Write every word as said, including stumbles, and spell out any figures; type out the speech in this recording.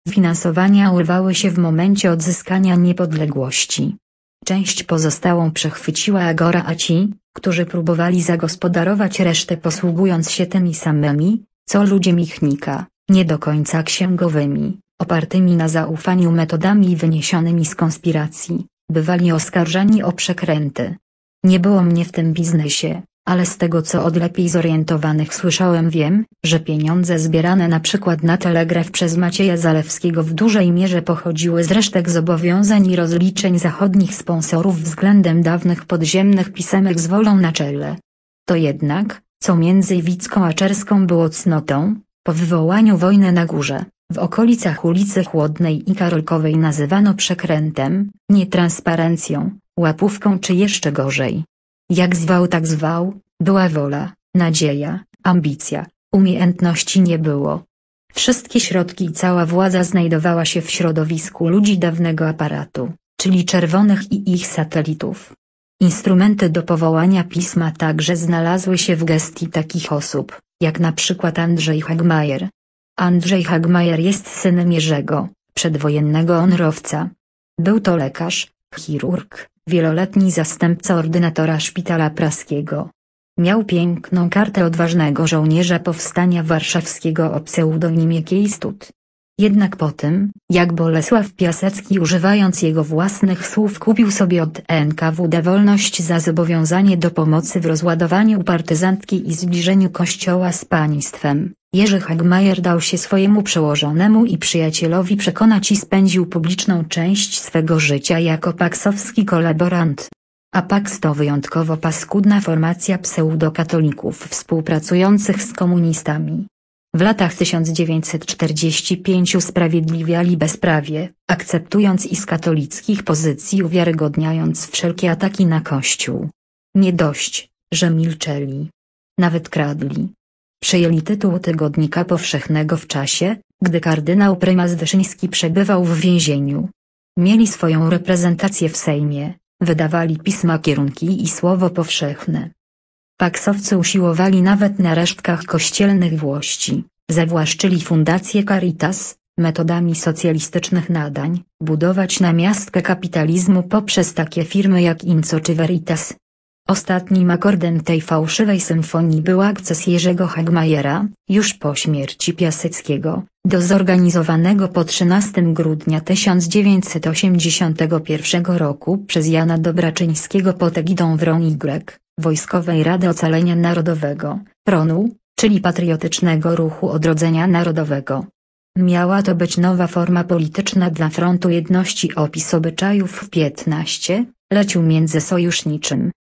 Finansowania urwały się w momencie odzyskania niepodległości. Część pozostałą przechwyciła Agora, a ci, którzy próbowali zagospodarować resztę posługując się tymi samymi, co ludzie Michnika, nie do końca księgowymi, opartymi na zaufaniu metodami wyniesionymi z konspiracji, bywali oskarżani o przekręty. Nie było mnie w tym biznesie, ale z tego co od lepiej zorientowanych słyszałem wiem, że pieniądze zbierane na przykład na telegraf przez Macieja Zalewskiego w dużej mierze pochodziły z resztek zobowiązań i rozliczeń zachodnich sponsorów względem dawnych podziemnych pisemek z Wolą na czele. To jednak, co między Wicką a Czerską było cnotą, po wywołaniu wojny na górze, w okolicach ulicy Chłodnej i Karolkowej nazywano przekrętem, nietransparencją, łapówką czy jeszcze gorzej. Jak zwał tak zwał, była wola, nadzieja, ambicja, umiejętności nie było. Wszystkie środki i cała władza znajdowała się w środowisku ludzi dawnego aparatu, czyli czerwonych i ich satelitów. Instrumenty do powołania pisma także znalazły się w gestii takich osób, jak na przykład Andrzej Hagmajer. Andrzej Hagmajer jest synem Jerzego, przedwojennego honorowca. Był to lekarz, chirurg, wieloletni zastępca ordynatora szpitala praskiego. Miał piękną kartę odważnego żołnierza powstania warszawskiego o pseudonimie Kiejstud. Jednak po tym, jak Bolesław Piasecki używając jego własnych słów kupił sobie od N K W D wolność za zobowiązanie do pomocy w rozładowaniu partyzantki i zbliżeniu kościoła z państwem, Jerzy Hagmajer dał się swojemu przełożonemu i przyjacielowi przekonać i spędził publiczną część swego życia jako paksowski kolaborant. A Paks to wyjątkowo paskudna formacja pseudokatolików współpracujących z komunistami. W latach tysiąc dziewięćset czterdziestym piątym usprawiedliwiali bezprawie, akceptując i z katolickich pozycji uwiarygodniając wszelkie ataki na Kościół. Nie dość, że milczeli. Nawet kradli. Przejęli tytuł tygodnika powszechnego w czasie, gdy kardynał prymas Wyszyński przebywał w więzieniu. Mieli swoją reprezentację w Sejmie, wydawali pisma Kierunki i Słowo Powszechne. Paksowcy usiłowali nawet na resztkach kościelnych włości, zawłaszczyli fundację Caritas, metodami socjalistycznych nadań, budować namiastkę kapitalizmu poprzez takie firmy jak Inco czy Veritas. Ostatnim akordem tej fałszywej symfonii był akces Jerzego Hagmajera, już po śmierci Piaseckiego, do zorganizowanego po trzynastego grudnia tysiąc dziewięćset osiemdziesiątego pierwszego roku przez Jana Dobraczyńskiego pod egidą W R O N Y, Wojskowej Rady Ocalenia Narodowego, R O N U, czyli Patriotycznego Ruchu Odrodzenia Narodowego. Miała to być nowa forma polityczna dla Frontu Jedności. Opis obyczajów w piętnaście, leciu międzysojuszniczym,